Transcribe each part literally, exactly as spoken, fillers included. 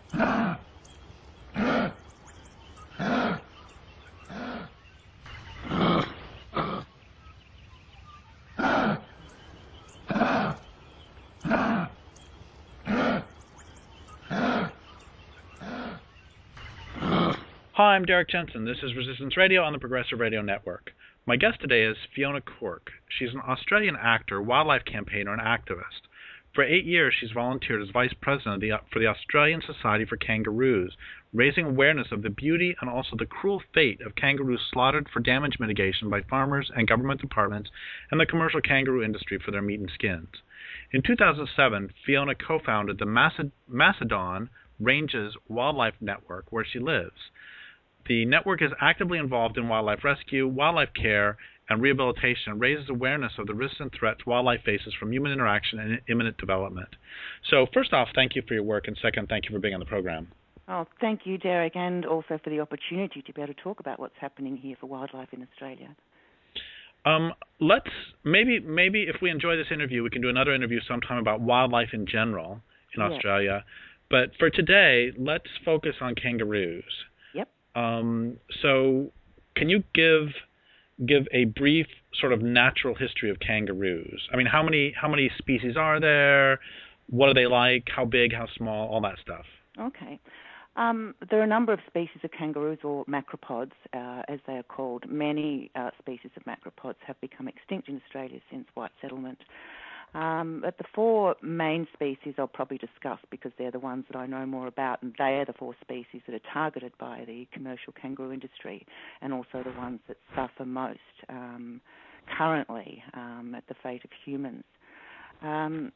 Hi, I'm Derek Jensen. This is Resistance Radio on the Progressive Radio Network. My guest today is Fiona Corke. She's an Australian actor, wildlife campaigner, and activist. For eight years, she's volunteered as vice president of the, for the Australian Society for Kangaroos, raising awareness of the beauty and also the cruel fate of kangaroos slaughtered for damage mitigation by farmers and government departments and the commercial kangaroo industry for their meat and skins. In two thousand seven, Fiona co-founded the Maced- Macedon Ranges Wildlife Network, where she lives. The network is actively involved in wildlife rescue, wildlife care, and rehabilitation, and raises awareness of the risks and threats wildlife faces from human interaction and imminent development. So first off, thank you for your work, and second, thank you for being on the program. Oh, thank you, Derek, and also for the opportunity to be able to talk about what's happening here for wildlife in Australia. Um, let's, maybe, maybe if we enjoy this interview, we can do another interview sometime about wildlife in general in Yes. Australia. But for today, let's focus on kangaroos. Um, so can you give give a brief sort of natural history of kangaroos? I mean, how many how many species are there? What are they like? How big? How small? All that stuff. Okay. Um, there are a number of species of kangaroos, or macropods, uh, as they are called. Many uh, species of macropods have become extinct in Australia since white settlement. Um, but the four main species I'll probably discuss because they're the ones that I know more about, and they are the four species that are targeted by the commercial kangaroo industry, and also the ones that suffer most um, currently um, at the fate of humans. Um,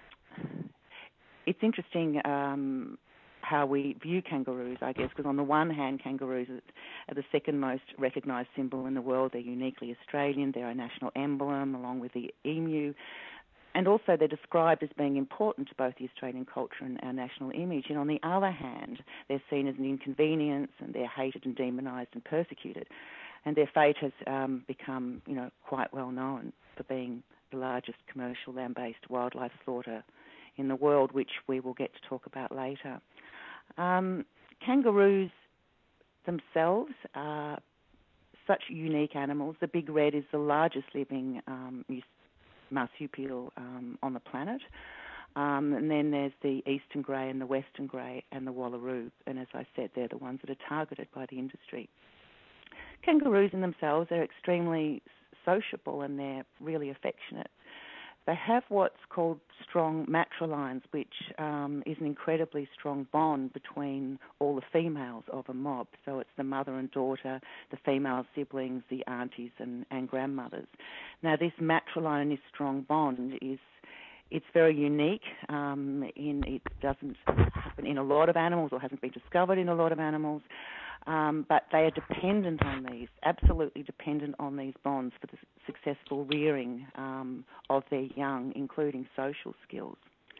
it's interesting um, how we view kangaroos, I guess, because on the one hand, kangaroos are the second most recognised symbol in the world. They're uniquely Australian. They're a national emblem, along with the emu. And also they're described as being important to both the Australian culture and our national image. And on the other hand, they're seen as an inconvenience, and they're hated and demonised and persecuted. And their fate has um, become, you know, quite well known for being the largest commercial land-based wildlife slaughter in the world, which we will get to talk about later. Um, kangaroos themselves are such unique animals. The big red is the largest living um, marsupial um, on the planet. Um, and then there's the eastern grey and the western grey and the wallaroo. And as I said, they're the ones that are targeted by the industry. Kangaroos in themselves are extremely sociable, and they're really affectionate. They have what's called strong matrilines, which um, is an incredibly strong bond between all the females of a mob. So it's the mother and daughter, the female siblings, the aunties and, and grandmothers. Now, this matriline and this strong bond is it's very unique. Um, in it doesn't happen in a lot of animals, or hasn't been discovered in a lot of animals. Um, but they are dependent on these, absolutely dependent on these bonds for the successful rearing um, of their young, including social skills.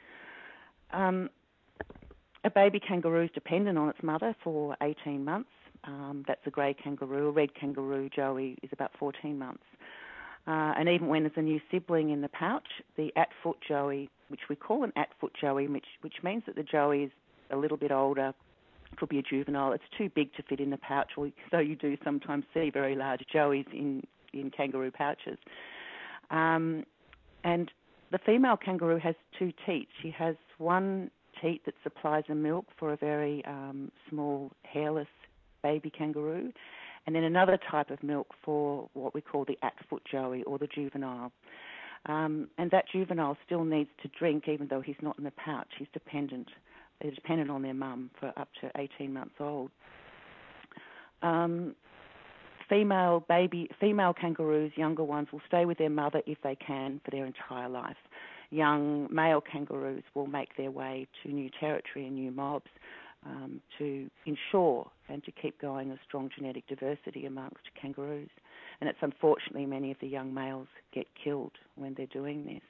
Um, a baby kangaroo is dependent on its mother for eighteen months. Um, that's a grey kangaroo. A red kangaroo, Joey, is about fourteen months. Uh, and even when there's a new sibling in the pouch, the at-foot Joey, which we call an at-foot Joey, which, which means that the Joey is a little bit older, could be a juvenile. It's too big to fit in the pouch, so you do sometimes see very large joeys in, in kangaroo pouches. Um, and the female kangaroo has two teats. She has one teat that supplies the milk for a very um, small, hairless baby kangaroo, and then another type of milk for what we call the at-foot joey, or the juvenile. Um, and that juvenile still needs to drink, even though he's not in the pouch. He's dependent. They're dependent on their mum for up to eighteen months old. Um, female baby, female kangaroos, younger ones, will stay with their mother if they can for their entire life. Young male kangaroos will make their way to new territory and new mobs um, to ensure and to keep going a strong genetic diversity amongst kangaroos. And it's unfortunately many of the young males get killed when they're doing this.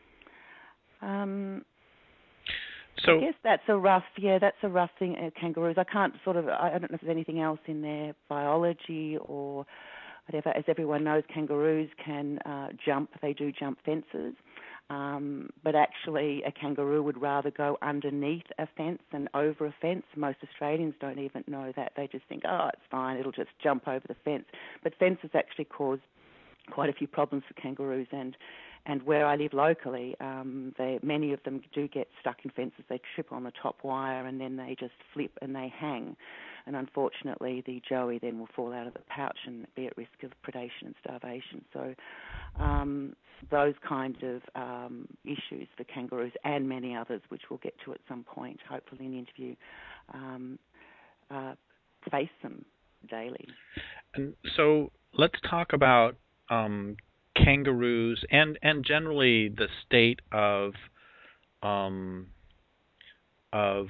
Um, So, I guess that's a rough, yeah, that's a rough thing, uh, kangaroos. I can't sort of, I don't know if there's anything else in their biology or whatever. As everyone knows, kangaroos can uh, jump, they do jump fences. Um, but actually, a kangaroo would rather go underneath a fence than over a fence. Most Australians don't even know that. They just think, oh, it's fine, it'll just jump over the fence. But fences actually cause quite a few problems for kangaroos, and and where I live locally, um, they, many of them do get stuck in fences. They trip on the top wire and then they just flip and they hang. And unfortunately, the joey then will fall out of the pouch and be at risk of predation and starvation. So um, those kinds of um, issues for kangaroos and many others, which we'll get to at some point, hopefully in the interview, um, uh, face them daily. And so let's talk about um, kangaroos and, and generally the state of um, of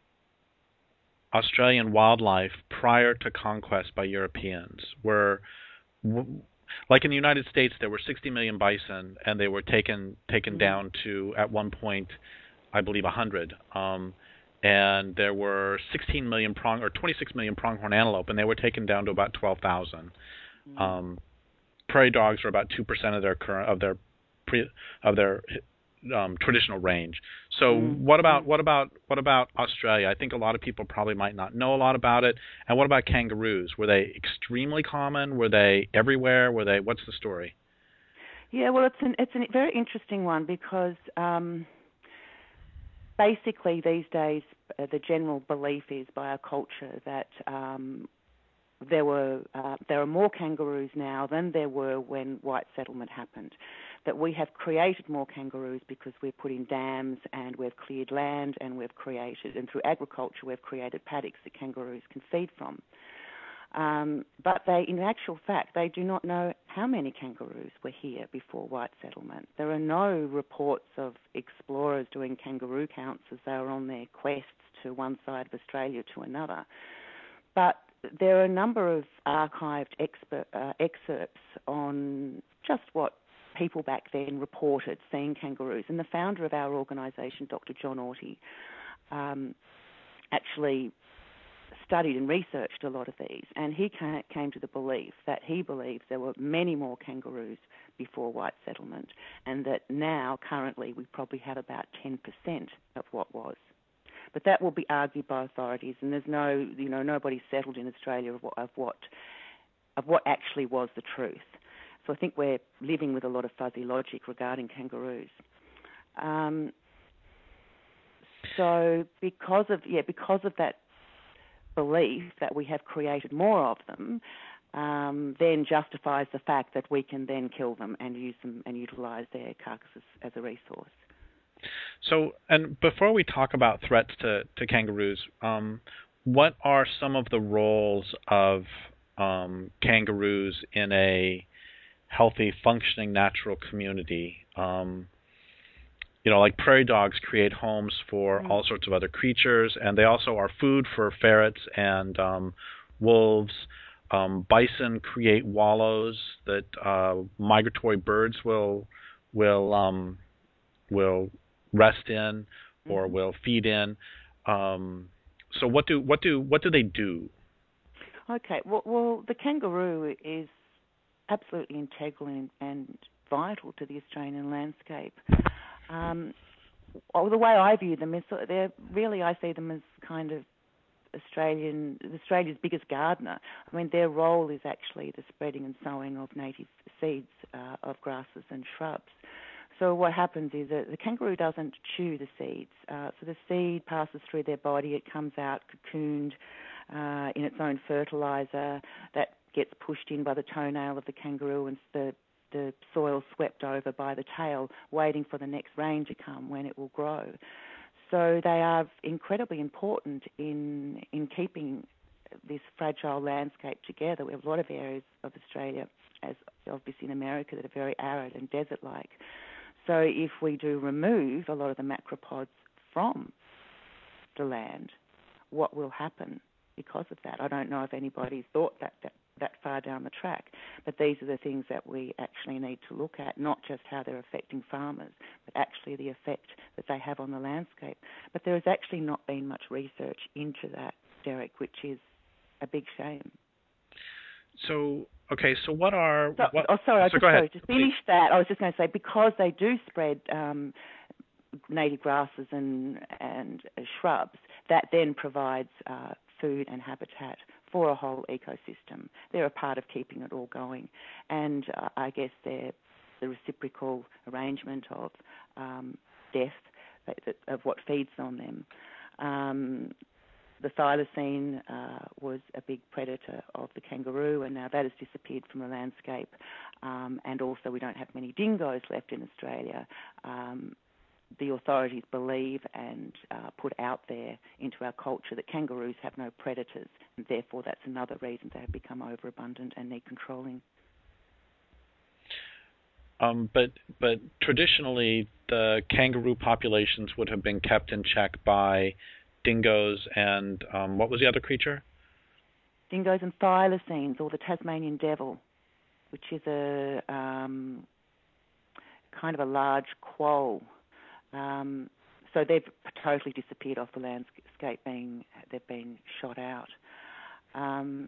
Australian wildlife prior to conquest by Europeans. Where, like in the United States, there were sixty million bison, and they were taken taken mm-hmm. down to, at one point, I believe, one hundred. Um, and there were sixteen million prong or twenty-six million pronghorn antelope, and they were taken down to about twelve thousand. Mm-hmm. Um, prairie dogs are about two percent of their current of their pre, of their um, traditional range. So mm-hmm. what about what about what about Australia? I think a lot of people probably might not know a lot about it. And what about kangaroos? Were they extremely common? Were they everywhere? Were they? What's the story? Yeah, well, it's an it's a very interesting one because um, basically these days uh, the general belief is by our culture that um, there were uh, there are more kangaroos now than there were when white settlement happened. That we have created more kangaroos because we've put in dams and we've cleared land and we've created, and through agriculture we've created paddocks that kangaroos can feed from. Um, but they, in actual fact, they do not know how many kangaroos were here before white settlement. There are no reports of explorers doing kangaroo counts as they were on their quests to one side of Australia to another. But there are a number of archived expert, uh, excerpts on just what people back then reported seeing kangaroos. And the founder of our organisation, Doctor John Orty, um, actually studied and researched a lot of these, and he came to the belief that he believes there were many more kangaroos before white settlement, and that now, currently, we probably have about ten percent of what was. But that will be argued by authorities, and there's no, you know, nobody settled in Australia of what, of what, of what actually was the truth. So I think we're living with a lot of fuzzy logic regarding kangaroos. Um, so because of yeah, because of that belief that we have created more of them, um, then justifies the fact that we can then kill them and use them and utilise their carcasses as a resource. So, and before we talk about threats to, to kangaroos, um, what are some of the roles of um, kangaroos in a healthy, functioning, natural community? Um, you know, like prairie dogs create homes for mm. all sorts of other creatures, and they also are food for ferrets and um, wolves. Um, bison create wallows that uh, migratory birds will will um, will rest in or mm-hmm. will feed in. Um, so what do what do what do they do? Okay, well, well the kangaroo is absolutely integral and, and vital to the Australian landscape. Um, well, the way I view them is they're really, I see them as kind of Australian, Australia's biggest gardener. I mean, their role is actually the spreading and sowing of native seeds uh, of grasses and shrubs. So what happens is that the kangaroo doesn't chew the seeds. Uh, so the seed passes through their body, it comes out cocooned uh, in its own fertiliser that gets pushed in by the toenail of the kangaroo, and the the soil swept over by the tail, waiting for the next rain to come when it will grow. So they are incredibly important in in keeping this fragile landscape together. We have a lot of areas of Australia, as obviously in America, that are very arid and desert-like. So if we do remove a lot of the macropods from the land, what will happen because of that? I don't know if anybody's thought that, that that far down the track, but these are the things that we actually need to look at, not just how they're affecting farmers, but actually the effect that they have on the landscape. But there has actually not been much research into that, Derek, which is a big shame. So Okay, so what are So, what? oh, sorry, I So just go ahead. sorry to finish that. I was just going to say because they do spread um, native grasses and and uh, shrubs, that then provides uh, food and habitat for a whole ecosystem. They're a part of keeping it all going, and uh, I guess they're the reciprocal arrangement of um, death that, that, of what feeds on them. Um, the thylacine uh, was a big predator of the kangaroo, and now that has disappeared from the landscape. Um, and also, we don't have many dingoes left in Australia. Um, the authorities believe and uh, put out there into our culture that kangaroos have no predators, and therefore that's another reason they have become overabundant and need controlling. Um, but but traditionally, the kangaroo populations would have been kept in check by dingoes and um, what was the other creature? Dingoes and thylacines, or the Tasmanian devil, which is a um, kind of a large quoll. Um, so they've totally disappeared off the landscape, being they've been shot out. Um,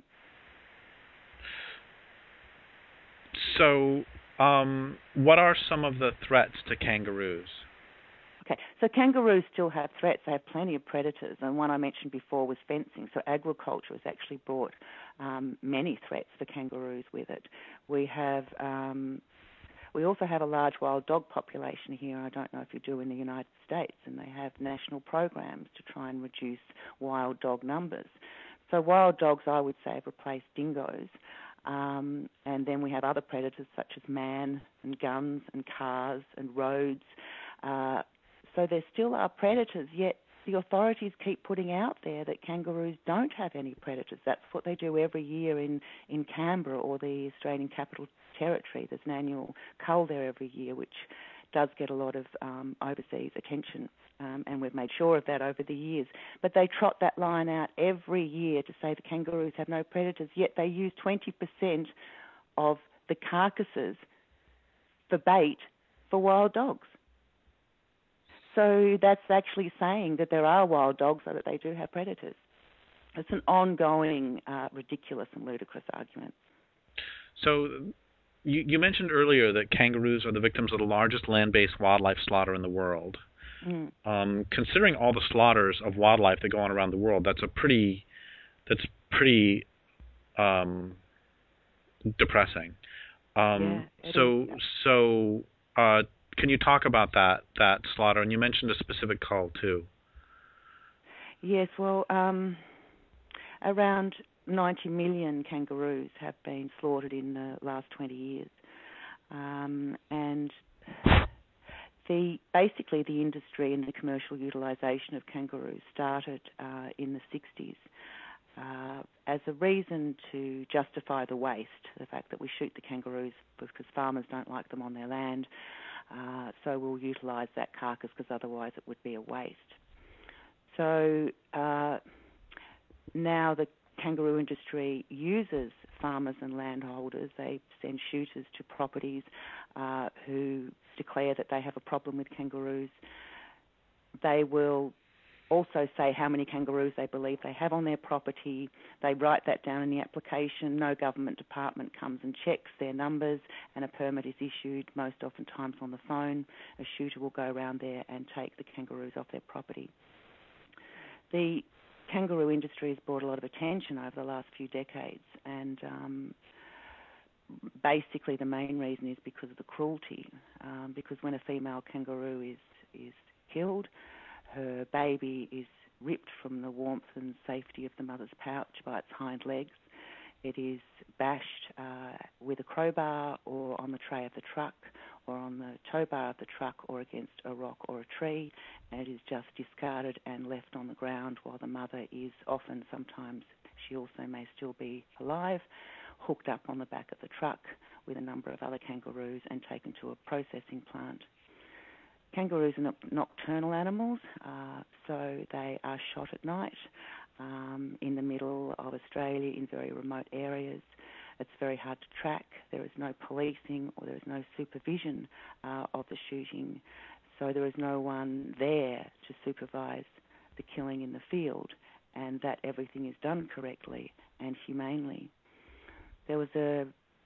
so, um, what are some of the threats to kangaroos? Okay, so kangaroos still have threats. They have plenty of predators, and one I mentioned before was fencing. So agriculture has actually brought um, many threats for kangaroos with it. We have, um, we also have a large wild dog population here. I don't know if you do in the United States, and they have national programs to try and reduce wild dog numbers. So wild dogs, I would say, have replaced dingoes. Um, and then we have other predators such as man and guns and cars and roads. Uh, So there still are predators, yet the authorities keep putting out there that kangaroos don't have any predators. That's what they do every year in, in Canberra or the Australian Capital Territory. There's an annual cull there every year, which does get a lot of um, overseas attention, um, and we've made sure of that over the years. But they trot that line out every year to say the kangaroos have no predators, yet they use twenty percent of the carcasses for bait for wild dogs. So that's actually saying that there are wild dogs, so that they do have predators. It's an ongoing, uh, ridiculous and ludicrous argument. So you, you mentioned earlier that kangaroos are the victims of the largest land-based wildlife slaughter in the world. Mm. Um, considering all the slaughters of wildlife that go on around the world, that's a pretty that's pretty um, depressing. Um, Yeah, so is. so uh, can you talk about that that slaughter? And you mentioned a specific cull too. Yes, well, um, around ninety million kangaroos have been slaughtered in the last twenty years, um, and the basically the industry and the commercial utilisation of kangaroos started uh, in the sixties. Uh, as a reason to justify the waste, the fact that we shoot the kangaroos because farmers don't like them on their land, uh, so we'll utilise that carcass because otherwise it would be a waste. So uh, now the kangaroo industry uses farmers and landholders. They send shooters to properties uh, who declare that they have a problem with kangaroos. They will also say how many kangaroos they believe they have on their property. They write that down in the application. No government department comes and checks their numbers, and a permit is issued, most oftentimes on the phone. A shooter will go around there and take the kangaroos off their property. The kangaroo industry has brought a lot of attention over the last few decades, and um, basically the main reason is because of the cruelty, um, because when a female kangaroo is, is killed, her baby is ripped from the warmth and safety of the mother's pouch by its hind legs. It is bashed uh, with a crowbar or on the tray of the truck or on the tow bar of the truck or against a rock or a tree, and it is just discarded and left on the ground while the mother is often, sometimes she also may still be alive, hooked up on the back of the truck with a number of other kangaroos and taken to a processing plant. Kangaroos are nocturnal animals, uh, so they are shot at night um, in the middle of Australia in very remote areas. It's very hard to track. There is no policing or there is no supervision uh, of the shooting, so there is no one there to supervise the killing in the field, and that everything is done correctly and humanely. There was a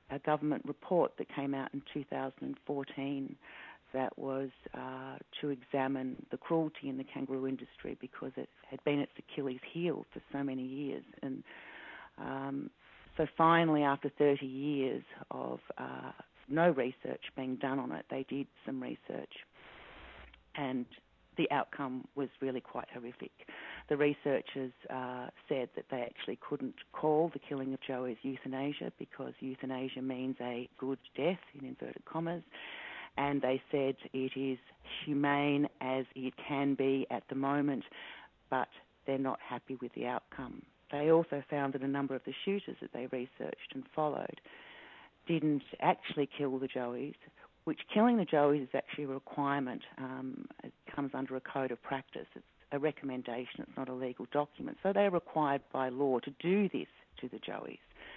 a government report that came out in two thousand fourteen that was uh, to examine the cruelty in the kangaroo industry because it had been its Achilles heel for so many years. And um, so finally, after thirty years of uh, no research being done on it, they did some research, and the outcome was really quite horrific. The researchers uh, said that they actually couldn't call the killing of joeys euthanasia because euthanasia means a good death, in inverted commas, and they said it is humane as it can be at the moment, but they're not happy with the outcome. They also found that a number of the shooters that they researched and followed didn't actually kill the joeys, which killing the joeys is actually a requirement. Um, it comes under a code of practice. It's a recommendation. It's not a legal document. So they're required by law to do this to the joeys.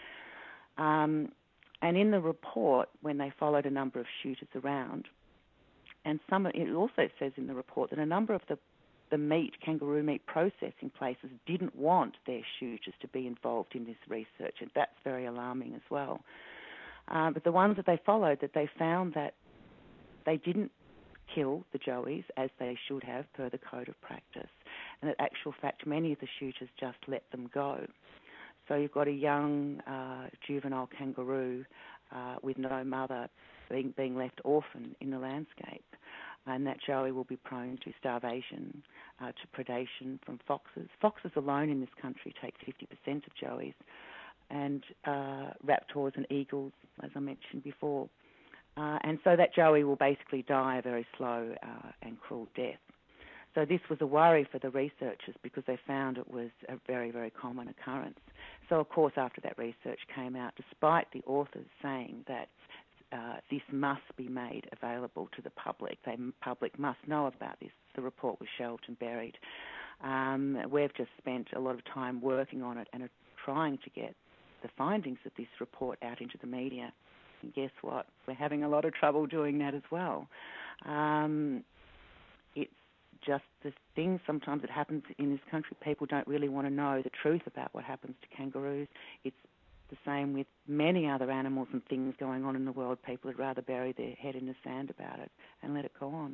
Um, and in the report, when they followed a number of shooters around, and some, it also says in the report that a number of the the meat, kangaroo meat processing places didn't want their shooters to be involved in this research, and that's very alarming as well. Uh, but the ones that they followed, that they found that they didn't kill the joeys as they should have per the code of practice, and in actual fact many of the shooters just let them go. So you've got a young uh, juvenile kangaroo uh, with no mother being, being left orphan in the landscape, and that joey will be prone to starvation, uh, to predation from foxes. Foxes alone in this country take fifty percent of joeys, and uh, raptors and eagles, as I mentioned before. Uh, and so that joey will basically die a very slow uh, and cruel death. So this was a worry for the researchers because they found it was a very, very common occurrence. So, of course, after that research came out, despite the authors saying that uh, this must be made available to the public, the public must know about this, the report was shelved and buried. Um, we've just spent a lot of time working on it and are trying to get the findings of this report out into the media. And guess what? We're having a lot of trouble doing that as well. Um, it's just the thing sometimes that happens in this country. People don't really want to know the truth about what happens to kangaroos. It's the same with many other animals and things going on in the world. People would rather bury their head in the sand about it and let it go on.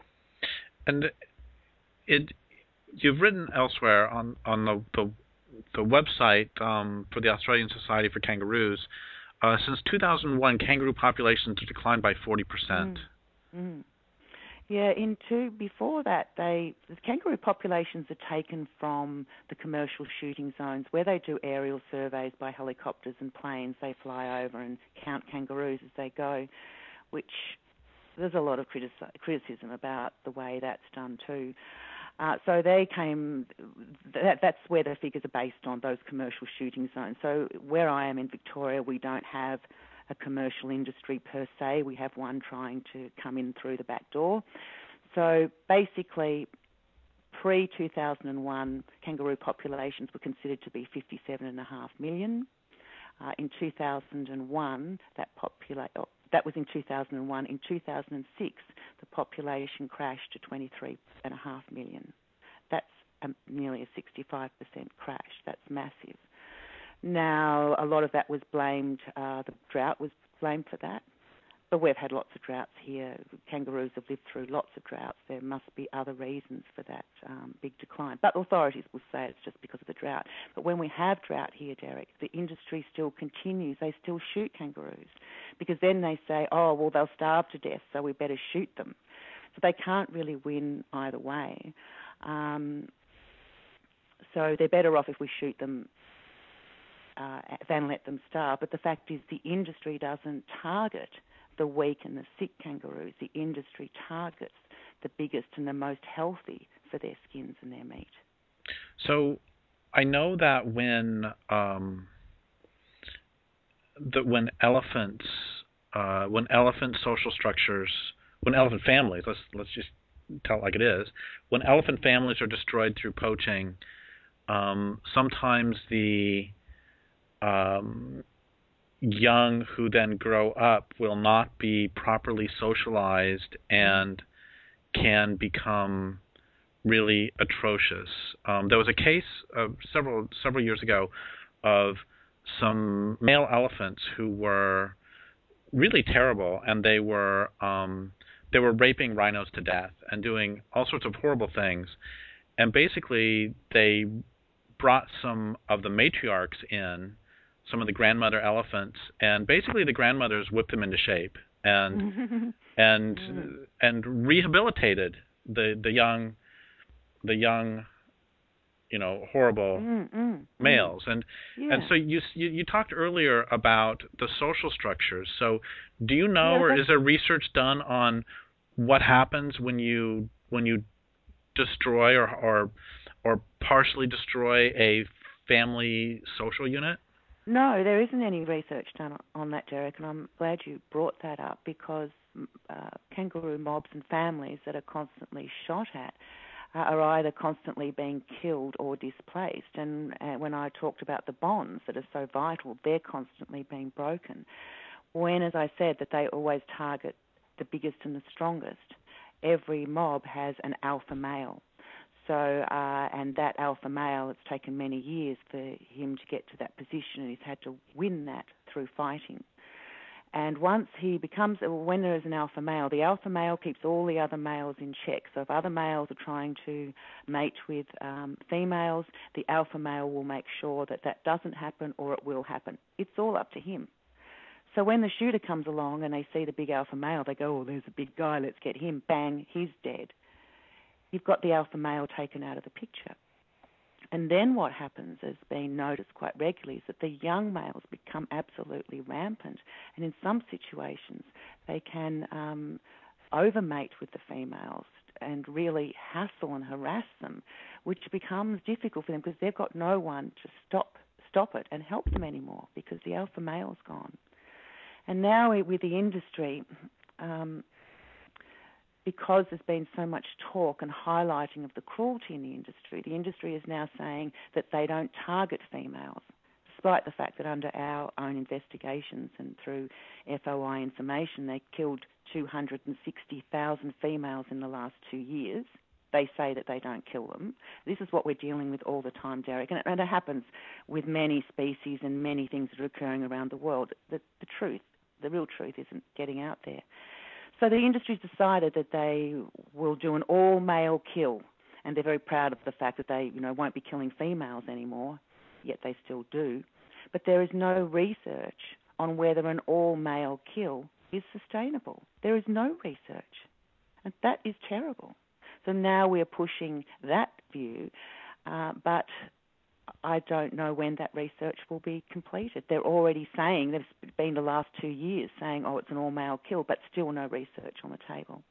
And it, you've written elsewhere on, on the, the, the website um, for the Australian Society for Kangaroos, uh, since two thousand one, kangaroo populations have declined by forty percent. Mm. Mm. Yeah, in two, before that, they the kangaroo populations are taken from the commercial shooting zones where they do aerial surveys by helicopters and planes. They fly over and count kangaroos as they go, which there's a lot of critici- criticism about the way that's done too. Uh, so they came, that, that's where the figures are based on, those commercial shooting zones. So where I am in Victoria, we don't have a commercial industry per se. We have one trying to come in through the back door. So basically, pre two thousand one, kangaroo populations were considered to be fifty-seven point five million. Uh, in two thousand one, that popula- oh, that was in two thousand one. In two thousand six, the population crashed to twenty-three point five million. That's um, nearly a sixty-five percent crash. That's massive. Now, a lot of that was blamed, uh, the drought was blamed for that, but we've had lots of droughts here. Kangaroos have lived through lots of droughts. There must be other reasons for that um, big decline. But authorities will say it's just because of the drought. But when we have drought here, Derek, the industry still continues. They still shoot kangaroos because then they say, oh, well, they'll starve to death, so we better shoot them. So they can't really win either way. Um, so they're better off if we shoot them Uh, than let them starve. But the fact is the industry doesn't target the weak and the sick kangaroos. The industry targets the biggest and the most healthy for their skins and their meat. So I know that when um, that when elephants, uh, when elephant social structures, when elephant families, let's let's just tell it like it is, when elephant families are destroyed through poaching, um, sometimes the Um, young who then grow up will not be properly socialized and can become really atrocious. Um, there was a case uh, several several years ago of some male elephants who were really terrible, and they were um, they were raping rhinos to death and doing all sorts of horrible things. And basically, they brought some of the matriarchs in, some of the grandmother elephants, and basically the grandmothers whipped them into shape and and Mm. and rehabilitated the the young the young you know horrible Mm, mm, males. mm. And and Yeah. so you, you you talked earlier about the social structures. So do you know, Yeah, or that's is there research done on what happens when you when you destroy or or or partially destroy a family social unit? no, there isn't any research done on that, Derek, and I'm glad you brought that up because mm, uh, kangaroo mobs and families that are constantly shot at uh, are either constantly being killed or displaced. And uh, when I talked about the bonds that are so vital, they're constantly being broken. When, as I said, that they always target the biggest and the strongest, every mob has an alpha male. So, uh, and that alpha male, it's taken many years for him to get to that position, and he's had to win that through fighting. And once he becomes, when there is an alpha male, the alpha male keeps all the other males in check. So if other males are trying to mate with um, females, the alpha male will make sure that that doesn't happen or it will happen. It's all up to him. So when the shooter comes along and they see the big alpha male, they go, oh, there's a big guy, let's get him. Bang, he's dead. You've got the alpha male taken out of the picture. And then what happens, has been noticed quite regularly, is that the young males become absolutely rampant. And in some situations, they can um, overmate with the females and really hassle and harass them, which becomes difficult for them because they've got no one to stop stop it and help them anymore because the alpha male's gone. And now with the industry, um, because there's been so much talk and highlighting of the cruelty in the industry, the industry is now saying that they don't target females, despite the fact that under our own investigations and through F O I information, they killed two hundred sixty thousand females in the last two years. They say that they don't kill them. This is what we're dealing with all the time, Derek, and it, and it happens with many species and many things that are occurring around the world. The, the truth, the real truth isn't getting out there. So the industry's decided that they will do an all-male kill, and they're very proud of the fact that they, you know, won't be killing females anymore, yet they still do. But there is no research on whether an all-male kill is sustainable. There is no research, and that is terrible. So now we're pushing that view, uh, but I don't know when that research will be completed. They're already saying, there's been the last two years saying, oh, it's an all-male kill, but still no research on the table.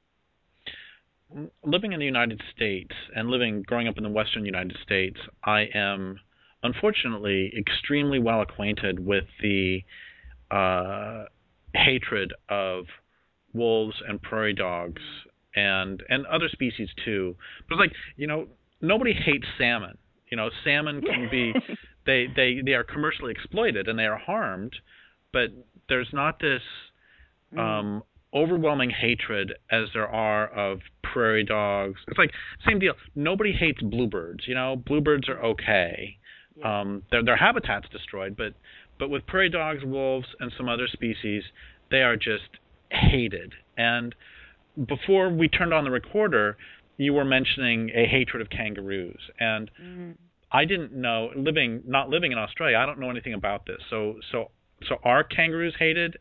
Living in the United States and living, growing up in the Western United States, I am unfortunately extremely well acquainted with the uh, hatred of wolves and prairie dogs and and other species too. But it's like, you know, nobody hates salmon. You know, salmon can be, they, they, they are commercially exploited and they are harmed, but there's not this um, overwhelming hatred as there are of prairie dogs. It's like, same deal. Nobody hates bluebirds. You know, bluebirds are okay. Yeah. Um, their, their habitat's destroyed, but, but with prairie dogs, wolves, and some other species, they are just hated. And before we turned on the recorder, you were mentioning a hatred of kangaroos, and mm. I didn't know, living not living in Australia, I don't know anything about this. So, so, so are kangaroos hated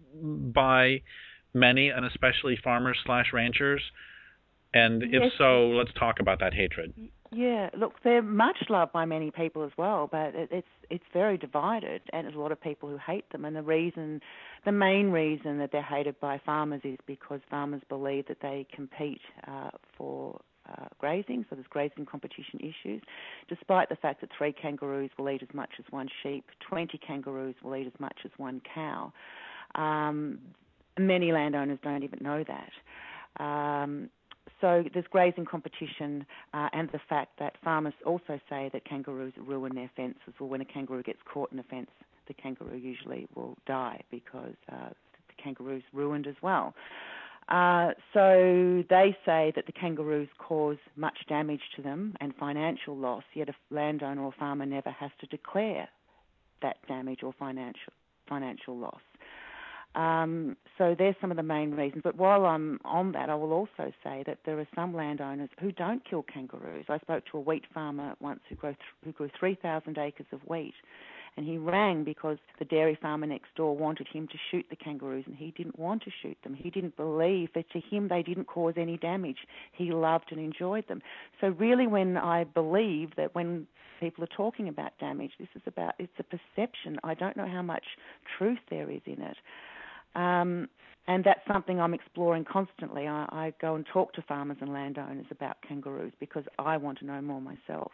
by many, and especially farmers slash ranchers? And if yes. so, let's talk about that hatred. Yeah, look, they're much loved by many people as well, but it, it's it's very divided, and there's a lot of people who hate them. And the reason, the main reason that they're hated by farmers is because farmers believe that they compete uh, for uh, grazing, so there's grazing competition issues, despite the fact that three kangaroos will eat as much as one sheep, twenty kangaroos will eat as much as one cow. Um, many landowners don't even know that. Um, So there's grazing competition uh, and the fact that farmers also say that kangaroos ruin their fences, or when a kangaroo gets caught in a fence, the kangaroo usually will die because uh, the kangaroo's ruined as well. Uh, so they say that the kangaroos cause much damage to them and financial loss, yet a landowner or farmer never has to declare that damage or financial financial loss. Um, so there's some of the main reasons. But while I'm on that, I will also say that there are some landowners who don't kill kangaroos. I spoke to a wheat farmer once who grew, th- who grew three thousand acres of wheat, and he rang because the dairy farmer next door wanted him to shoot the kangaroos, and he didn't want to shoot them. He didn't believe that to him they didn't cause any damage. He loved and enjoyed them. So really, when I believe that when people are talking about damage, this is about, it's a perception. I don't know how much truth there is in it. Um, and that's something I'm exploring constantly. I, I go and talk to farmers and landowners about kangaroos because I want to know more myself.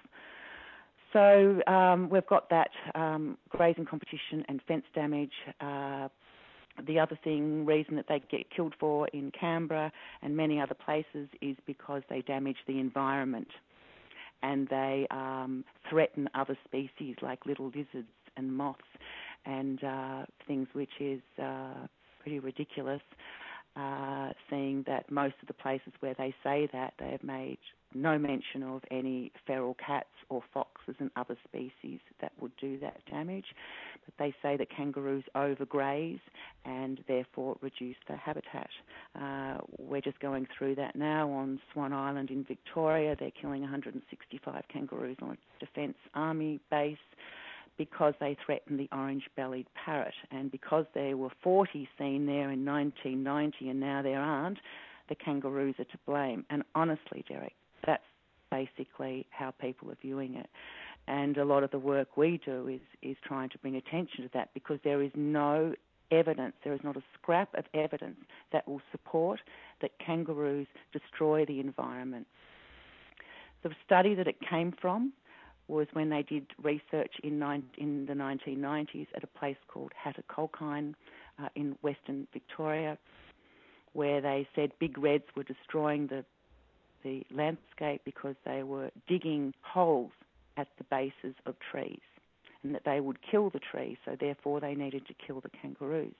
So um, we've got that um, grazing competition and fence damage. Uh, the other thing, reason that they get killed for in Canberra and many other places is because they damage the environment and they um, threaten other species like little lizards and moths and uh, things, which is uh, pretty ridiculous, uh, seeing that most of the places where they say that, they have made no mention of any feral cats or foxes and other species that would do that damage. But they say that kangaroos overgraze and therefore reduce their habitat. Uh, we're just going through that now on Swan Island in Victoria. They're killing one hundred sixty-five kangaroos on a Defence Army base because they threatened the orange-bellied parrot. And because there were forty seen there in nineteen ninety and now there aren't, the kangaroos are to blame. And honestly, Derek, that's basically how people are viewing it. And a lot of the work we do is, is trying to bring attention to that because there is no evidence, there is not a scrap of evidence that will support that kangaroos destroy the environment. The study that it came from was when they did research in, nine, in the nineteen nineties at a place called Hatter Colquhoun uh, in Western Victoria, where they said big reds were destroying the the landscape because they were digging holes at the bases of trees and that they would kill the trees, so therefore they needed to kill the kangaroos.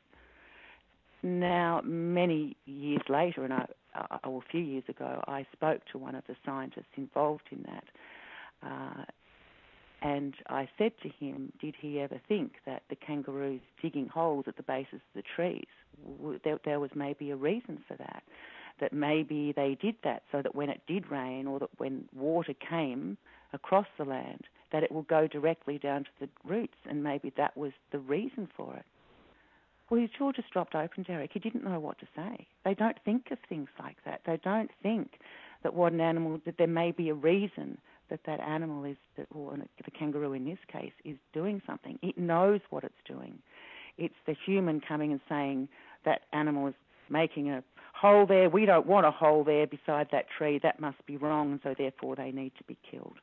Now, many years later, and I, uh, or a few years ago, I spoke to one of the scientists involved in that, uh, and I said to him, did he ever think that the kangaroos digging holes at the bases of the trees, there, there was maybe a reason for that? That maybe they did that so that when it did rain or that when water came across the land, that it will go directly down to the roots, and maybe that was the reason for it. Well, his jaw just dropped open, Derek. He didn't know what to say. They don't think of things like that. They don't think that what an animal, that there may be a reason that that animal is, or the kangaroo in this case, is doing something. It knows what it's doing. It's the human coming and saying that animal is making a hole there. We don't want a hole there beside that tree. That must be wrong, and so therefore they need to be killed.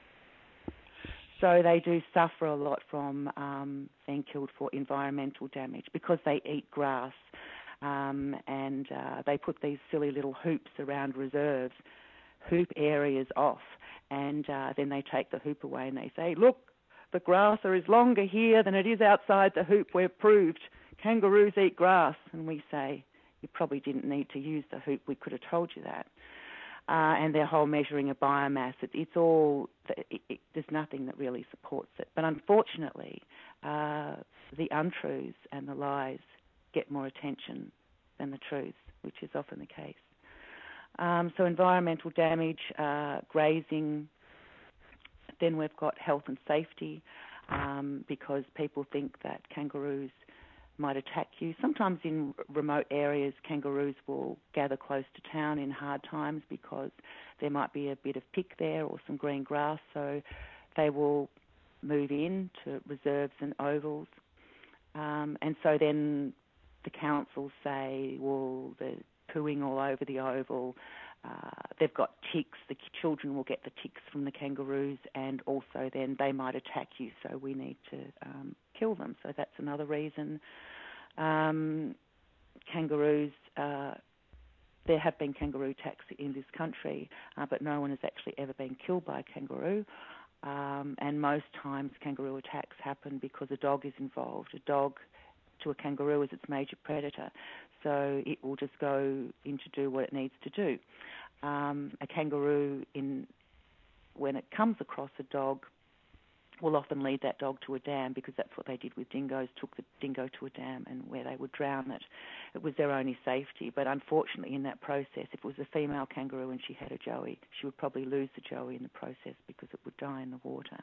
So they do suffer a lot from um, being killed for environmental damage because they eat grass um, and uh, they put these silly little hoops around reserves, hoop areas off, and uh, then they take the hoop away and they say, look, the grass is longer here than it is outside the hoop. We've proved kangaroos eat grass. And we say, you probably didn't need to use the hoop. We could have told you that. Uh, and their whole measuring of biomass, it, it's all, it, it, there's nothing that really supports it. But unfortunately, uh, the untruths and the lies get more attention than the truths, which is often the case. Um, so environmental damage, uh, grazing, then we've got health and safety, um, because people think that kangaroos might attack you. Sometimes in remote areas, kangaroos will gather close to town in hard times because there might be a bit of pick there or some green grass, so they will move in to reserves and ovals. Um, and so then the councils say, well, they're pooing all over the oval. Uh, they've got ticks. The children will get the ticks from the kangaroos, and also then they might attack you, so we need to um, kill them. So that's another reason. Um, kangaroos, uh, there have been kangaroo attacks in this country, uh, but no one has actually ever been killed by a kangaroo. Um, and most times kangaroo attacks happen because a dog is involved. A dog to a kangaroo is its major predator, so it will just go in to do what it needs to do. Um, a kangaroo, in when it comes across a dog, will often lead that dog to a dam, because that's what they did with dingoes, took the dingo to a dam and where they would drown it. It was their only safety. But unfortunately in that process, if it was a female kangaroo and she had a joey, she would probably lose the joey in the process because it would die in the water.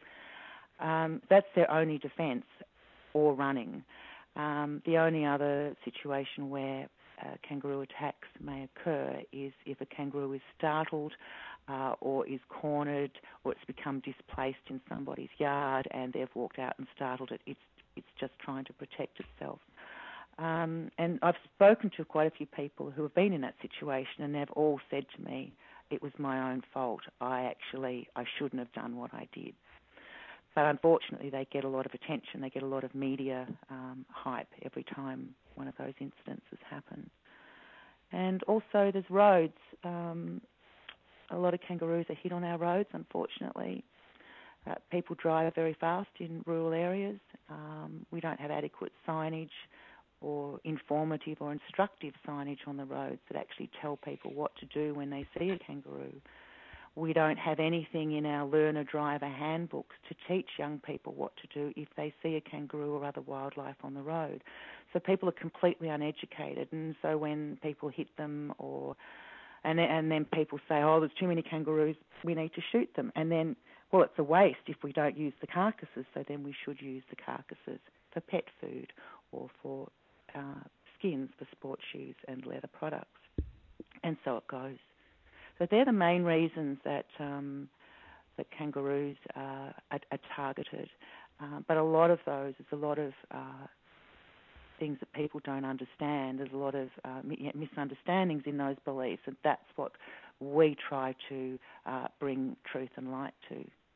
Um, that's their only defence, or running. Um, the only other situation where uh, kangaroo attacks may occur is if a kangaroo is startled uh, or is cornered, or it's become displaced in somebody's yard and they've walked out and startled it. It's it's just trying to protect itself. Um, and I've spoken to quite a few people who have been in that situation, and they've all said to me, it was my own fault. I actually, I shouldn't have done what I did. But unfortunately, they get a lot of attention. They get a lot of media um, hype every time one of those incidences happen. And also there's roads. Um, a lot of kangaroos are hit on our roads, unfortunately. Uh, people drive very fast in rural areas. Um, we don't have adequate signage or informative or instructive signage on the roads that actually tell people what to do when they see a kangaroo. We don't have anything in our learner driver handbooks to teach young people what to do if they see a kangaroo or other wildlife on the road. So people are completely uneducated, and so when people hit them, or and and then people say, oh, there's too many kangaroos, we need to shoot them. And then, well, it's a waste if we don't use the carcasses, so then we should use the carcasses for pet food or for uh, skins for sport shoes and leather products. And so it goes. So they're the main reasons that um, that kangaroos uh, are, are targeted. Uh, but a lot of those, there's a lot of uh, things that people don't understand. There's a lot of uh, misunderstandings in those beliefs, and that's what we try to uh, bring truth and light to.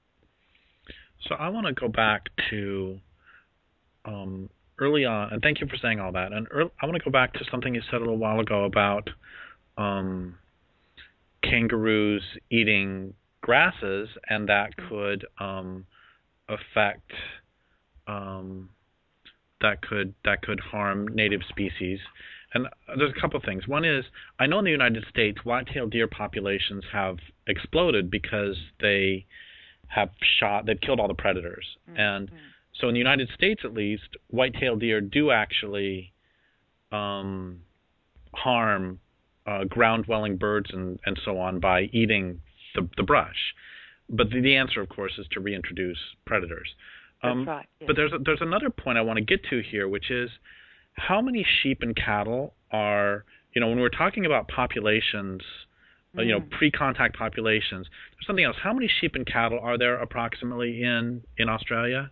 So I want to go back to um, early on, and thank you for saying all that. And early, I want to go back to something you said a little while ago about um, kangaroos eating grasses, and that could um, affect um, that could that could harm native species. And there's a couple of things. One is, I know in the United States, white-tailed deer populations have exploded because they have shot, they've killed all the predators. Mm-hmm. And so in the United States, at least, white-tailed deer do actually um, harm uh, ground-dwelling birds and, and so on by eating the, the brush. But the, the answer, of course, is to reintroduce predators. Um, That's right. Yes. But there's a, there's another point I want to get to here, which is how many sheep and cattle are, you know, when we're talking about populations, mm. uh, you know, pre-contact populations, there's something else. How many sheep and cattle are there approximately in, in Australia?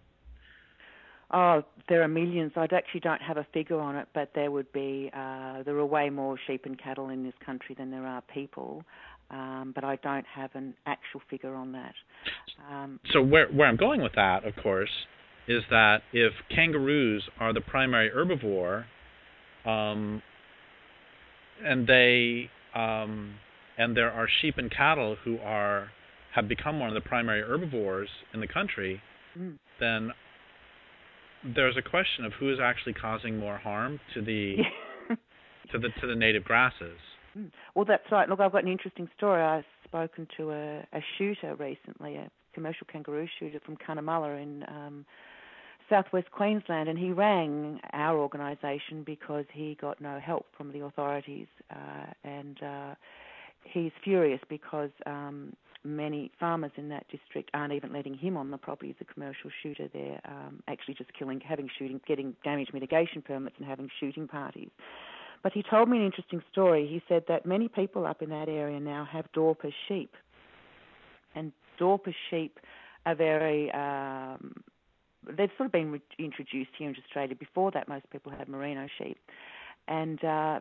Oh, there are millions. I actually don't have a figure on it, but there would be, uh, there are way more sheep and cattle in this country than there are people. Um, but I don't have an actual figure on that. Um, so where where I'm going with that, of course, is that if kangaroos are the primary herbivore, um, and they um, and there are sheep and cattle who are have become one of the primary herbivores in the country, mm. then there's a question of who is actually causing more harm to the to the to the native grasses. Well, that's right. Look, I've got an interesting story. I've spoken to a, a shooter recently, a commercial kangaroo shooter from Cunnamulla in um, southwest Queensland, and he rang our organisation because he got no help from the authorities, uh, and uh, he's furious because um, many farmers in that district aren't even letting him on the property as a commercial shooter. They're um, actually just killing, having shooting, getting damage mitigation permits and having shooting parties. But he told me an interesting story. He said that many people up in that area now have Dorper sheep. And Dorper sheep are very, um, they've sort of been re- introduced here in Australia. Before that, most people had merino sheep. And uh,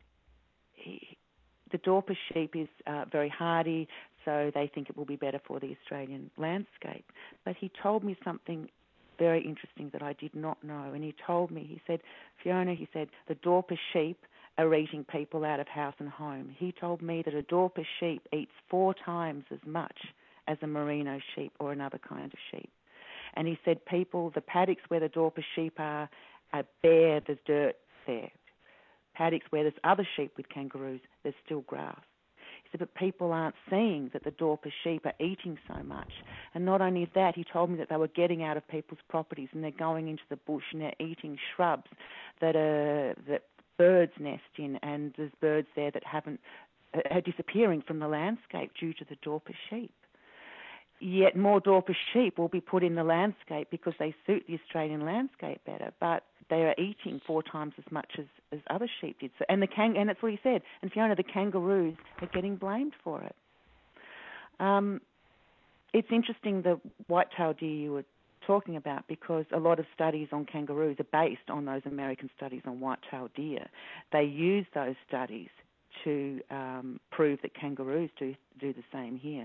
he, the Dorper sheep is uh, very hardy, so they think it will be better for the Australian landscape. But he told me something very interesting that I did not know. And he told me, he said, Fiona, he said, the Dorper sheep are eating people out of house and home. He told me that a Dorper sheep eats four times as much as a merino sheep or another kind of sheep. And he said people, the paddocks where the Dorper sheep are, are bare, there's dirt there. Paddocks where there's other sheep with kangaroos, there's still grass. He but people aren't seeing that the Dorper sheep are eating so much. And not only that, he told me that they were getting out of people's properties and they're going into the bush and they're eating shrubs that are that birds nest in, and there's birds there that haven't are disappearing from the landscape due to the Dorper sheep. Yet more Dorper sheep will be put in the landscape because they suit the Australian landscape better, but they are eating four times as much as, as other sheep did. So, and the kang- and that's what he said. And Fiona, the kangaroos are getting blamed for it. Um, it's interesting the white-tailed deer you were talking about, because a lot of studies on kangaroos are based on those American studies on white-tailed deer. They use those studies to um, prove that kangaroos do do the same here.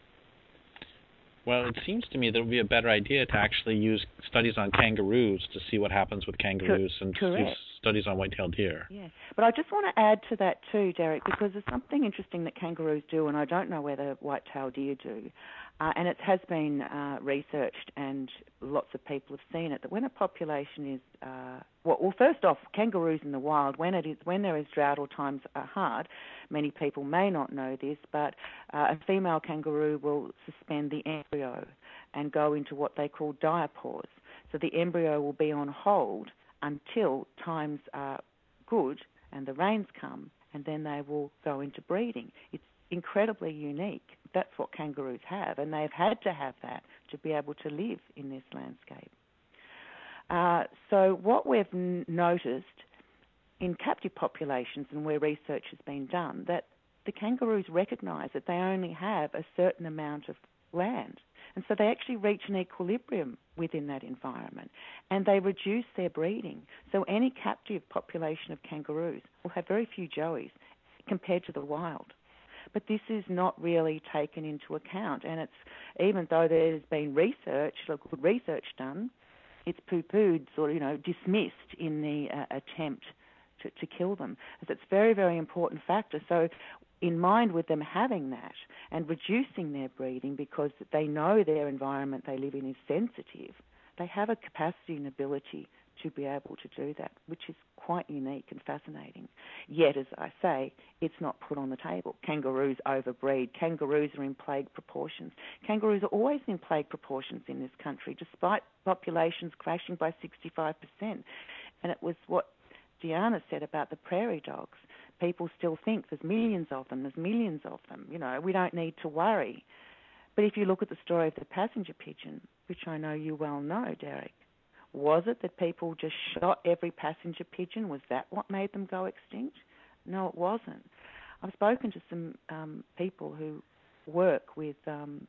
Well, it seems to me that it would be a better idea to actually use studies on kangaroos to see what happens with kangaroos Co- and correct. use studies on white-tailed deer. Yeah, but I just want to add to that too, Derek, because there's something interesting that kangaroos do, and I don't know whether white-tailed deer do, uh, and it has been uh, researched, and lots of people have seen it, that when a population is, uh, well, well, first off, kangaroos in the wild, when it is when there is drought or times are hard, many people may not know this, but uh, a female kangaroo will suspend the embryo and go into what they call diapause. So the embryo will be on hold until times are good and the rains come, and then they will go into breeding. It's incredibly unique. That's what kangaroos have, and they've had to have that to be able to live in this landscape. Uh, so what we've n- noticed in captive populations and where research has been done, that the kangaroos recognise that they only have a certain amount of land. And so they actually reach an equilibrium within that environment, and they reduce their breeding. So any captive population of kangaroos will have very few joeys compared to the wild. But this is not really taken into account, and it's, even though there's been research, good research done, it's poo-pooed, sort of, you know, dismissed in the uh, attempt to, to kill them. It's a very, very important factor. So in mind with them having that and reducing their breeding because they know their environment they live in is sensitive, they have a capacity and ability to be able to do that, which is quite unique and fascinating. Yet, as I say, it's not put on the table. Kangaroos overbreed. Kangaroos are in plague proportions. Kangaroos are always in plague proportions in this country, despite populations crashing by sixty-five percent. And it was what Diana said about the prairie dogs. People still think there's millions of them, there's millions of them. You know, we don't need to worry. But if you look at the story of the passenger pigeon, which I know you well know, Derek, was it that people just shot every passenger pigeon? Was that what made them go extinct? No, it wasn't. I've spoken to some um, people who work with um,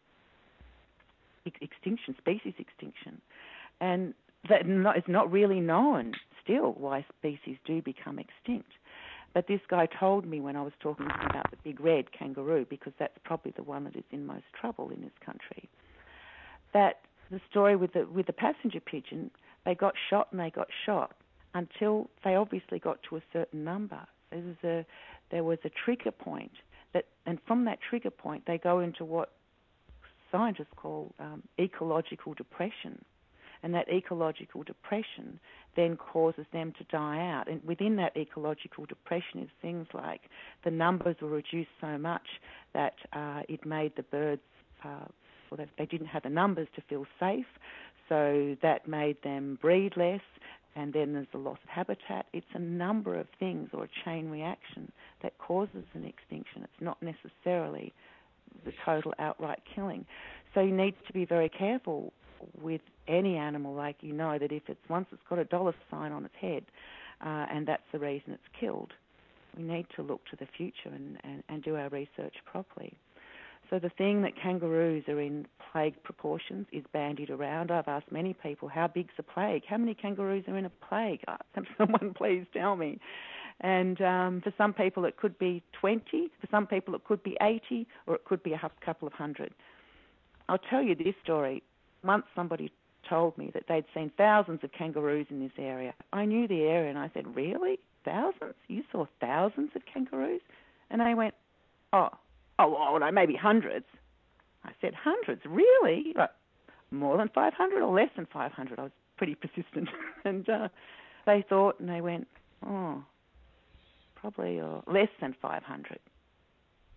ex- extinction, species extinction, and that not, it's not really known still why species do become extinct. But this guy told me when I was talking to him about the big red kangaroo, because that's probably the one that is in most trouble in this country, that the story with the with the passenger pigeon, they got shot and they got shot until they obviously got to a certain number. There was a, there was a trigger point, that, and from that trigger point they go into what scientists call um, ecological depression. And that ecological depression then causes them to die out. And within that ecological depression is things like the numbers were reduced so much that uh, it made the birds, uh, well, they, they didn't have the numbers to feel safe, so that made them breed less, and then there's the loss of habitat. It's a number of things, or a chain reaction, that causes an extinction. It's not necessarily the total outright killing. So you need to be very careful with any animal, like, you know, that if it's once it's got a dollar sign on its head, uh, and that's the reason it's killed, we need to look to the future and, and, and do our research properly. So the thing that kangaroos are in plague proportions is bandied around. I've asked many people, how big's a plague? How many kangaroos are in a plague? Oh, someone please tell me. And um, for some people it could be twenty, for some people it could be eighty, or it could be a couple of hundred. I'll tell you this story. Once somebody told me that they'd seen thousands of kangaroos in this area. I knew the area, and I said, really? Thousands? You saw thousands of kangaroos? And they went, oh, oh, oh no, maybe hundreds. I said, hundreds? Really? Like, more than five hundred or less than five hundred? I was pretty persistent. and uh, they thought, and they went, oh, probably uh, less than five hundred.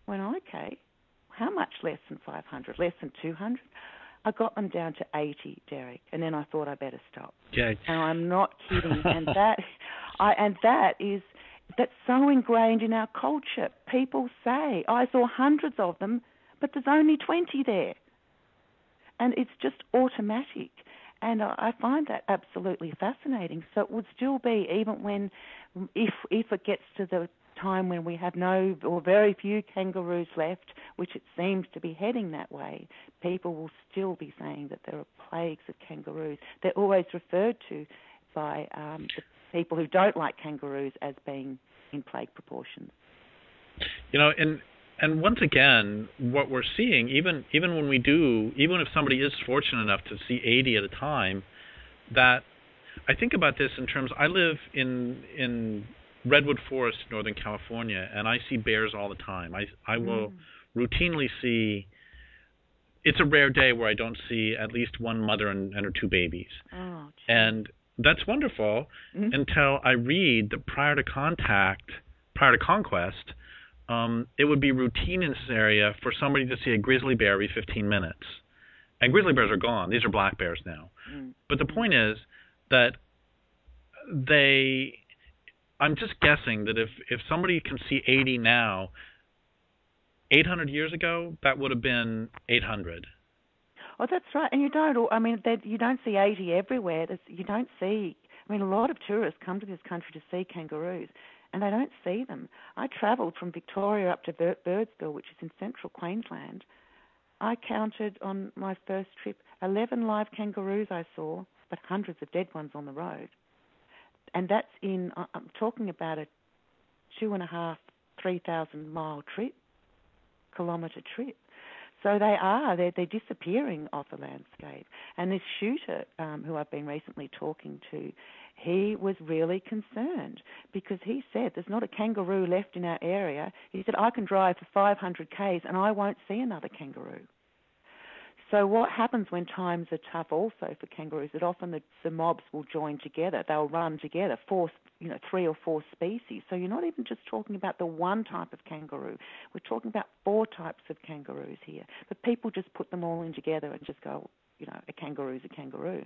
went, okay, how much less than five hundred? Less than two hundred? I got them down to eighty, Derek, and then I thought I better stop. Okay. And I'm not kidding. and that, I and that is that's so ingrained in our culture. People say, I saw hundreds of them, but there's only twenty there, and it's just automatic. And I find that absolutely fascinating. So it would still be, even when, if if it gets to the time when we have no or very few kangaroos left, which it seems to be heading that way, people will still be saying that there are plagues of kangaroos. They're always referred to by um, the people who don't like kangaroos as being in plague proportions. You know, and and once again, what we're seeing, even even when we do, even if somebody is fortunate enough to see eighty at a time, that I think about this in terms. I live in in Redwood Forest, Northern California, and I see bears all the time. I I will mm. routinely see. It's a rare day where I don't see at least one mother and, and her two babies, oh, and that's wonderful mm-hmm. until I read that prior to contact, prior to conquest, um, it would be routine in this area for somebody to see a grizzly bear every fifteen minutes, and grizzly bears are gone. These are black bears now. Mm-hmm. But the point is that they. I'm just guessing that if, if somebody can see eighty now, eight hundred years ago, that would have been eight hundred. Oh, that's right. And you don't, I mean, you don't see eighty everywhere. There's, you don't see, I mean, a lot of tourists come to this country to see kangaroos, and they don't see them. I travelled from Victoria up to Birdsville, which is in central Queensland. I counted on my first trip eleven live kangaroos I saw, but hundreds of dead ones on the road. And that's in, I'm talking about a two and a half, three thousand mile trip, kilometre trip. So they are, they're, they're disappearing off the landscape. And this shooter, um, who I've been recently talking to, he was really concerned because he said there's not a kangaroo left in our area. He said, I can drive for five hundred kays and I won't see another kangaroo. So what happens when times are tough also for kangaroos, that often the, the mobs will join together. They'll run together, four, you know, three or four species. So you're not even just talking about the one type of kangaroo. We're talking about four types of kangaroos here. But people just put them all in together and just go, you know, a kangaroo's a kangaroo.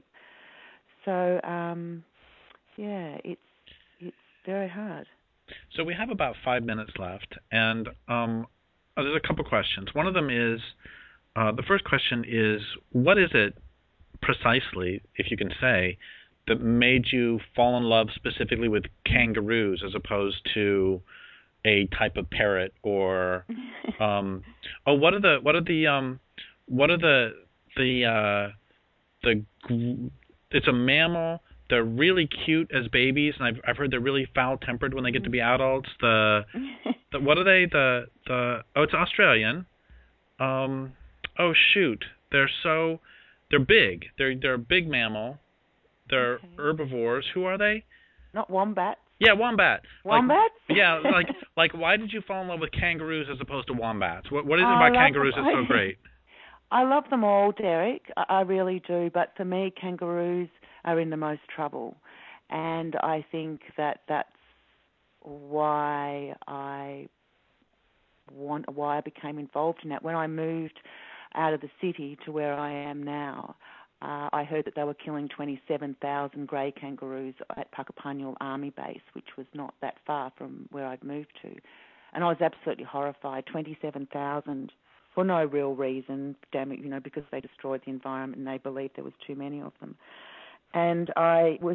So, um, yeah, it's it's very hard. So we have about five minutes left, and um, there's a couple questions. One of them is, Uh, the first question is, what is it precisely, if you can say, that made you fall in love specifically with kangaroos as opposed to a type of parrot or um, oh, what are the what are the um, what are the the uh, the it's a mammal. They're really cute as babies, and I've I've heard they're really foul-tempered when they get to be adults. The, the what are they? The the oh, it's Australian. Um, Oh shoot! They're so, they're big. They're they're a big mammal. They're okay. Herbivores. Who are they? Not wombats. Yeah, wombat. Wombats? Like, yeah, like like why did you fall in love with kangaroos as opposed to wombats? What what is it oh, about kangaroos that's so great? I love them all, Derek. I really do. But for me, kangaroos are in the most trouble, and I think that that's why I want why I became involved in that. When I moved out of the city to where I am now, uh, I heard that they were killing twenty-seven thousand grey kangaroos at Puckapunyal Army Base, which was not that far from where I'd moved to. And I was absolutely horrified. twenty-seven thousand for no real reason, damn it, you know, because they destroyed the environment and they believed there was too many of them. And I was,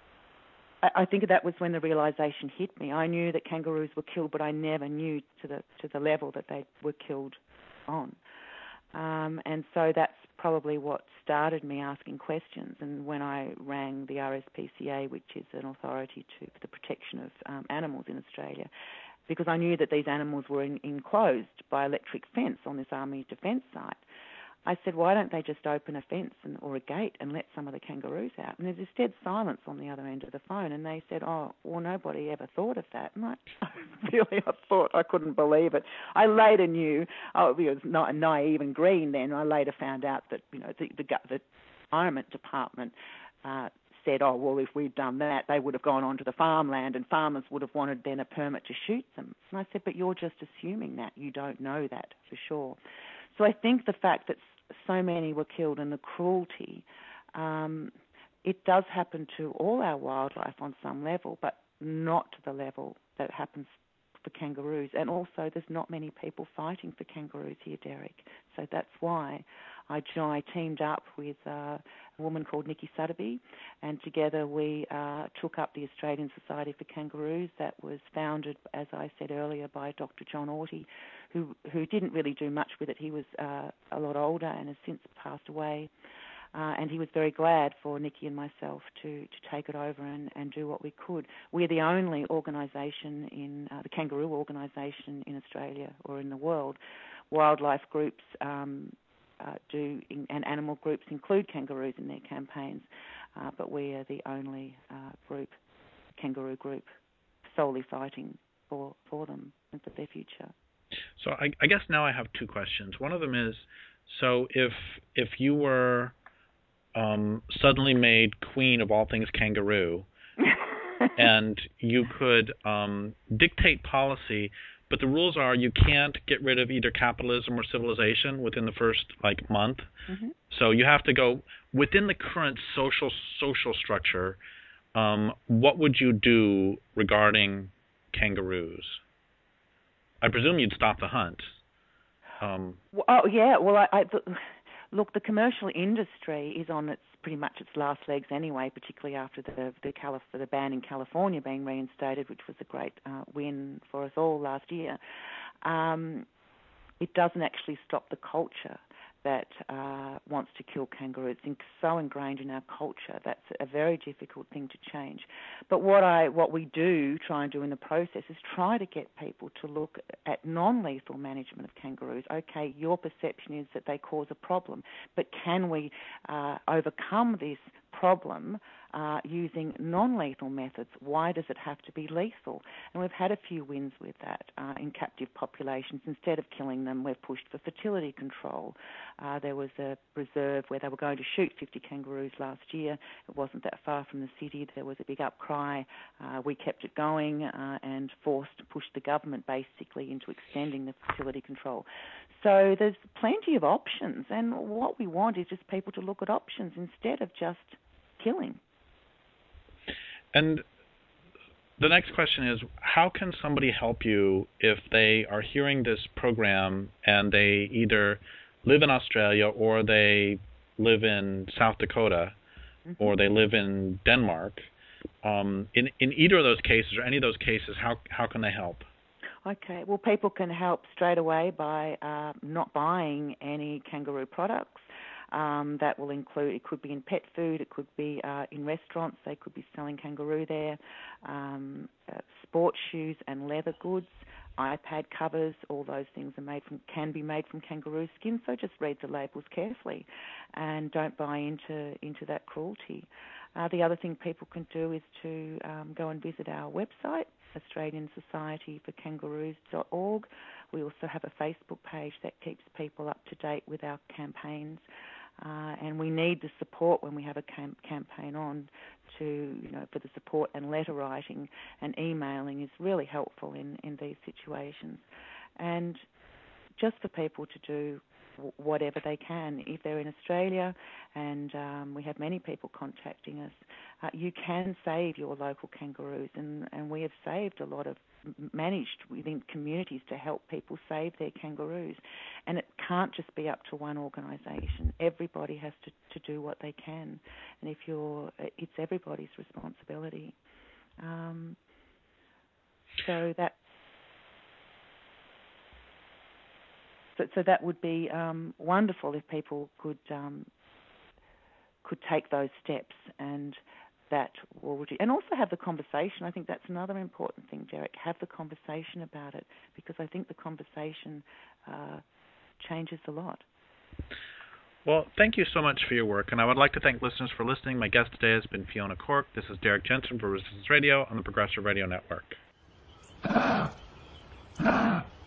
I think that was when the realisation hit me. I knew that kangaroos were killed, but I never knew to the to the level that they were killed on. Um, and so that's probably what started me asking questions. And when I rang the R S P C A, which is an authority to for the protection of um, animals in Australia, because I knew that these animals were in, enclosed by electric fence on this Army defence site, I said, why don't they just open a fence and, or a gate and let some of the kangaroos out? And there's this dead silence on the other end of the phone. And they said, oh, well, nobody ever thought of that. And I really, I thought, I couldn't believe it. I later knew, oh, it was not naive and green then. I later found out that, you know, the, the, the Environment Department uh, said, oh, well, if we'd done that, they would have gone onto the farmland and farmers would have wanted then a permit to shoot them. And I said, but you're just assuming that. You don't know that for sure. So I think the fact that so many were killed and the cruelty, um, it does happen to all our wildlife on some level, but not to the level that happens for kangaroos. And also there's not many people fighting for kangaroos here, Derek. So that's why I, I teamed up with uh, a woman called Nikki Sotheby, and together we uh, took up the Australian Society for Kangaroos that was founded, as I said earlier, by Doctor John Orty, who, who didn't really do much with it. He was uh, a lot older and has since passed away. Uh, and he was very glad for Nikki and myself to, to take it over and, and do what we could. We're the only organisation in, uh, the kangaroo organisation in Australia or in the world. Wildlife groups um, uh, do, in, and animal groups include kangaroos in their campaigns, uh, but we are the only uh, group, kangaroo group, solely fighting for, for them and for their future. So I, I guess now I have two questions. One of them is, so if if you were Um, suddenly made queen of all things kangaroo, and you could um, dictate policy, but the rules are you can't get rid of either capitalism or civilization within the first like month. Mm-hmm. So you have to go within the current social social structure. Um, what would you do regarding kangaroos? I presume you'd stop the hunt. Um, well, oh yeah, well I. I th- Look, the commercial industry is on its pretty much its last legs anyway, particularly after the the, Calif- the ban in California being reinstated, which was a great uh, win for us all last year. Um, it doesn't actually stop the culture that uh, wants to kill kangaroos. It's so ingrained in our culture. That's a very difficult thing to change. But what I, what we do try and do in the process is try to get people to look at non-lethal management of kangaroos. Okay, your perception is that they cause a problem, but can we uh, overcome this problem uh, using non-lethal methods? Why does it have to be lethal? And we've had a few wins with that uh, in captive populations. Instead of killing them, we've pushed for fertility control. Uh, there was a reserve where they were going to shoot fifty kangaroos last year. It wasn't that far from the city. There was a big outcry. Uh, we kept it going uh, and forced, pushed the government basically into extending the fertility control. So there's plenty of options, and what we want is just people to look at options instead of just killing. And the next question is, how can somebody help you if they are hearing this program and they either live in Australia or they live in South Dakota mm-hmm. or they live in Denmark? Um, in, in either of those cases or any of those cases, how how can they help? Okay, well, people can help straight away by uh, not buying any kangaroo products. Um, that will include, it could be in pet food, it could be uh, in restaurants, they could be selling kangaroo there, um, uh, sports shoes and leather goods, iPad covers, all those things are made from, can be made from kangaroo skin, so just read the labels carefully and don't buy into, into that cruelty. Uh, the other thing people can do is to um, go and visit our website, Australian Society for Kangaroos dot org. We also have a Facebook page that keeps people up to date with our campaigns. Uh, and we need the support when we have a cam- campaign on to, you know, for the support, and letter writing and emailing is really helpful in, in these situations. And just for people to do w- whatever they can. If they're in Australia, and um, we have many people contacting us, uh, you can save your local kangaroos, and, and we have saved a lot of, managed within communities to help people save their kangaroos. And it can't just be up to one organisation. Everybody has to, to do what they can. And if you're, it's everybody's responsibility. Um, so that so, so that would be um, wonderful if people could um, could take those steps, and that will reduce. And also have the conversation. I think that's another important thing, Derek. Have the conversation about it, because I think the conversation uh, changes a lot. Well, thank you so much for your work, and I would like to thank listeners for listening. My guest today has been Fiona Cork. This is Derek Jensen for Resistance Radio on the Progressive Radio Network.